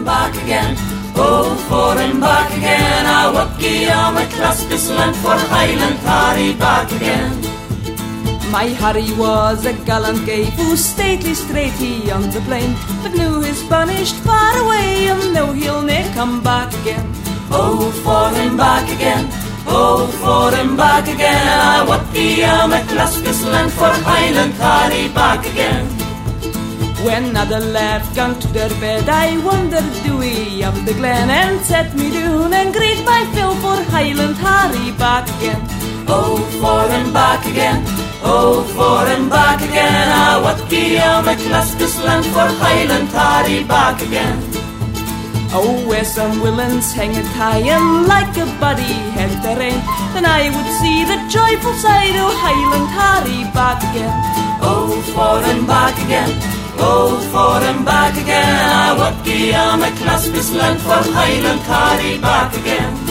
back again. Oh, for him back again. I walk ye on my Clascus land for Highland Harry back again. My Harry was a gallant gay, who stately straight he on the plain, but knew his banished far away, and now he'll ne'er come back again. Oh, for him back again. Oh, for him back again. I walk ye on my Clascus land for Highland Harry back again. When other lads gone to their bed, I wandered dewy up the glen, and set me down and greet my fill for Highland Harry back again. Oh, for him back again. Oh, for him back again. I walk ye on my Clascus land for Highland Harry back again. Oh, where some villains hangeth high, and like a body had the rain, then I would see the joyful side of Highland Harry back again. Oh, for him back again. Oh, for him back again. I walk ye on my Clascus land for Highland Harry back again.